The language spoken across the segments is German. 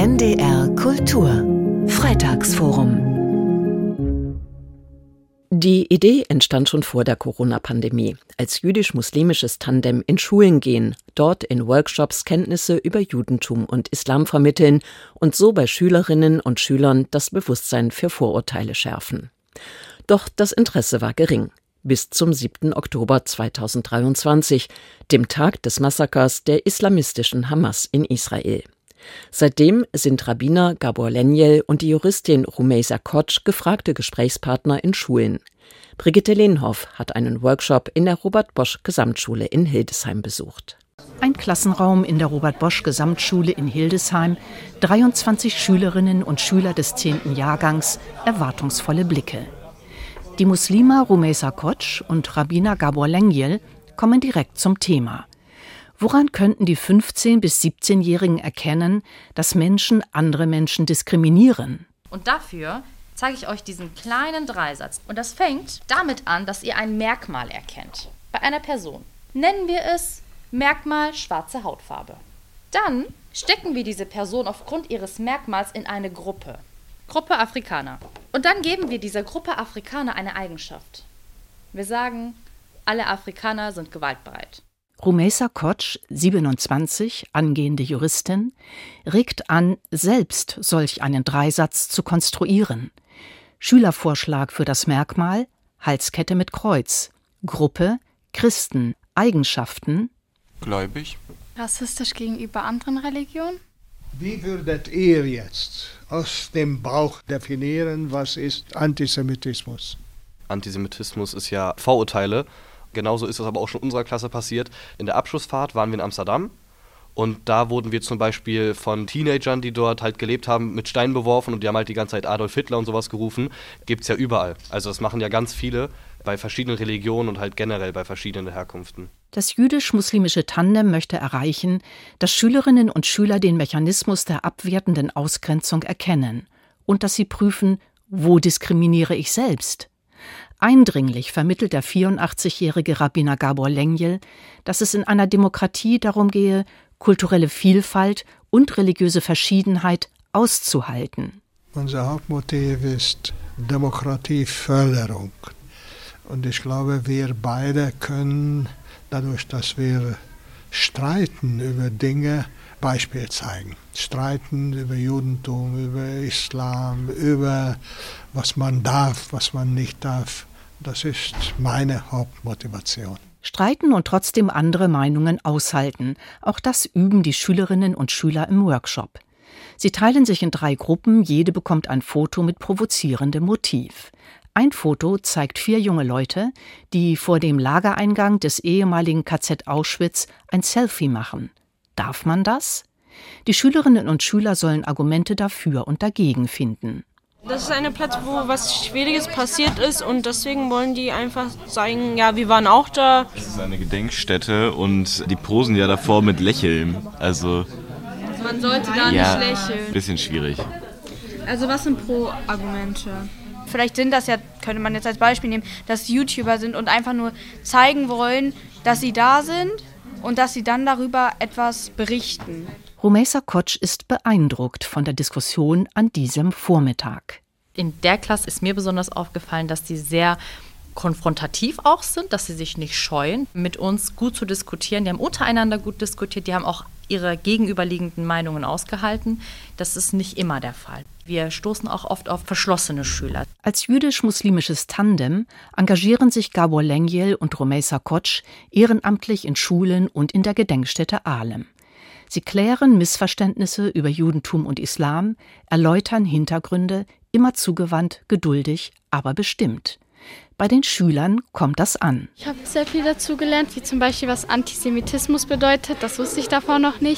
NDR Kultur Freitagsforum. Die Idee entstand schon vor der Corona-Pandemie, als jüdisch-muslimisches Tandem in Schulen gehen, dort in Workshops Kenntnisse über Judentum und Islam vermitteln und so bei Schülerinnen und Schülern das Bewusstsein für Vorurteile schärfen. Doch das Interesse war gering. Bis zum 7. Oktober 2023, dem Tag des Massakers der islamistischen Hamas in Israel. Seitdem sind Rabbiner Gabor Lengyel und die Juristin Rumeisa Koç gefragte Gesprächspartner in Schulen. Brigitte Lehnhoff hat einen Workshop in der Robert-Bosch-Gesamtschule in Hildesheim besucht. Ein Klassenraum in der Robert-Bosch-Gesamtschule in Hildesheim, 23 Schülerinnen und Schüler des 10. Jahrgangs, erwartungsvolle Blicke. Die Muslima Rumeisa Koç und Rabbiner Gabor Lengyel kommen direkt zum Thema. Woran könnten die 15- bis 17-Jährigen erkennen, dass Menschen andere Menschen diskriminieren? Und dafür zeige ich euch diesen kleinen Dreisatz. Und das fängt damit an, dass ihr ein Merkmal erkennt. Bei einer Person. Nennen wir es Merkmal schwarze Hautfarbe. Dann stecken wir diese Person aufgrund ihres Merkmals in eine Gruppe. Gruppe Afrikaner. Und dann geben wir dieser Gruppe Afrikaner eine Eigenschaft. Wir sagen, alle Afrikaner sind gewaltbereit. Rumeisa Koç, 27, angehende Juristin, regt an, selbst solch einen Dreisatz zu konstruieren. Schülervorschlag für das Merkmal: Halskette mit Kreuz. Gruppe: Christen. Eigenschaften: gläubig. Rassistisch gegenüber anderen Religionen. Wie würdet ihr jetzt aus dem Bauch definieren, was ist Antisemitismus? Antisemitismus ist ja Vorurteile. Genauso ist das aber auch schon in unserer Klasse passiert. In der Abschlussfahrt waren wir in Amsterdam und da wurden wir zum Beispiel von Teenagern, die dort halt gelebt haben, mit Steinen beworfen und die haben halt die ganze Zeit Adolf Hitler und sowas gerufen. Gibt's ja überall. Also das machen ja ganz viele bei verschiedenen Religionen und halt generell bei verschiedenen Herkünften. Das jüdisch-muslimische Tandem möchte erreichen, dass Schülerinnen und Schüler den Mechanismus der abwertenden Ausgrenzung erkennen und dass sie prüfen, wo diskriminiere ich selbst? Eindringlich vermittelt der 84-jährige Rabbiner Gabor Lengyel, dass es in einer Demokratie darum gehe, kulturelle Vielfalt und religiöse Verschiedenheit auszuhalten. Unser Hauptmotiv ist Demokratieförderung. Und ich glaube, wir beide können, dadurch, dass wir streiten über Dinge, Beispiel zeigen. Streiten über Judentum, über Islam, über was man darf, was man nicht darf. Das ist meine Hauptmotivation. Streiten und trotzdem andere Meinungen aushalten. Auch das üben die Schülerinnen und Schüler im Workshop. Sie teilen sich in 3 Gruppen, jede bekommt ein Foto mit provozierendem Motiv. Ein Foto zeigt 4 junge Leute, die vor dem Lagereingang des ehemaligen KZ Auschwitz ein Selfie machen. Darf man das? Die Schülerinnen und Schüler sollen Argumente dafür und dagegen finden. Das ist ein Platz, wo was Schwieriges passiert ist und deswegen wollen die einfach sagen, ja, wir waren auch da. Es ist eine Gedenkstätte und die posen ja davor mit Lächeln. Also man sollte da nicht lächeln. Bisschen schwierig. Also was sind Pro-Argumente? Vielleicht sind das ja, könnte man jetzt als Beispiel nehmen, dass YouTuber sind und einfach nur zeigen wollen, dass sie da sind und dass sie dann darüber etwas berichten. Rumeisa Koç ist beeindruckt von der Diskussion an diesem Vormittag. In der Klasse ist mir besonders aufgefallen, dass die sehr konfrontativ auch sind, dass sie sich nicht scheuen, mit uns gut zu diskutieren. Die haben untereinander gut diskutiert, die haben auch ihre gegenüberliegenden Meinungen ausgehalten. Das ist nicht immer der Fall. Wir stoßen auch oft auf verschlossene Schüler. Als jüdisch-muslimisches Tandem engagieren sich Gabor Lengyel und Rumeisa Koç ehrenamtlich in Schulen und in der Gedenkstätte Ahlem. Sie klären Missverständnisse über Judentum und Islam, erläutern Hintergründe, immer zugewandt, geduldig, aber bestimmt. Bei den Schülern kommt das an. Ich habe sehr viel dazu gelernt, wie zum Beispiel, was Antisemitismus bedeutet. Das wusste ich davor noch nicht.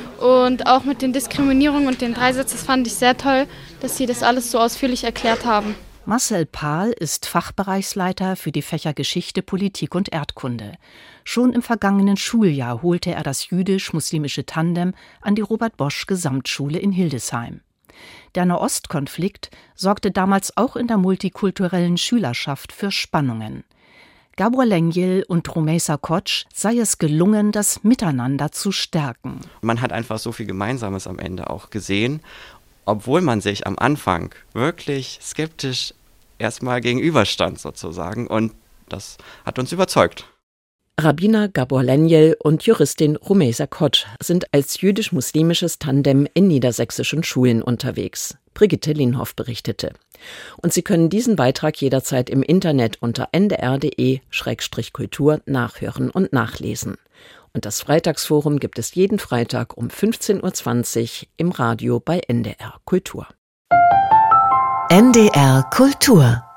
Und auch mit den Diskriminierungen und den Dreisätzen, das fand ich sehr toll, dass sie das alles so ausführlich erklärt haben. Marcel Pahl ist Fachbereichsleiter für die Fächer Geschichte, Politik und Erdkunde. Schon im vergangenen Schuljahr holte er das jüdisch-muslimische Tandem an die Robert-Bosch-Gesamtschule in Hildesheim. Der Nahostkonflikt sorgte damals auch in der multikulturellen Schülerschaft für Spannungen. Gabor Lengyel und Rumeysa Koç sei es gelungen, das Miteinander zu stärken. Man hat einfach so viel Gemeinsames am Ende auch gesehen, obwohl man sich am Anfang wirklich skeptisch erstmal gegenüberstand sozusagen. Und das hat uns überzeugt. Rabbiner Gabor Lengyel und Juristin Rumeysa Koç sind als jüdisch-muslimisches Tandem in niedersächsischen Schulen unterwegs. Brigitte Linhoff berichtete. Und Sie können diesen Beitrag jederzeit im Internet unter ndr.de/kultur nachhören und nachlesen. Und das Freitagsforum gibt es jeden Freitag um 15.20 Uhr im Radio bei NDR Kultur. NDR Kultur